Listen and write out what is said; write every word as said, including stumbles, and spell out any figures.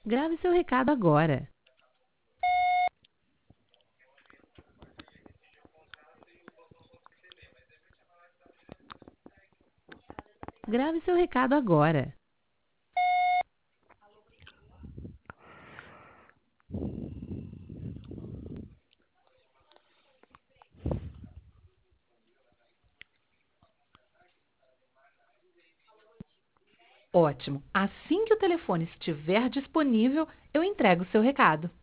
Grave seu recado agora. Grave seu recado agora. Ótimo! Assim que o telefone estiver disponível, eu entrego o seu recado.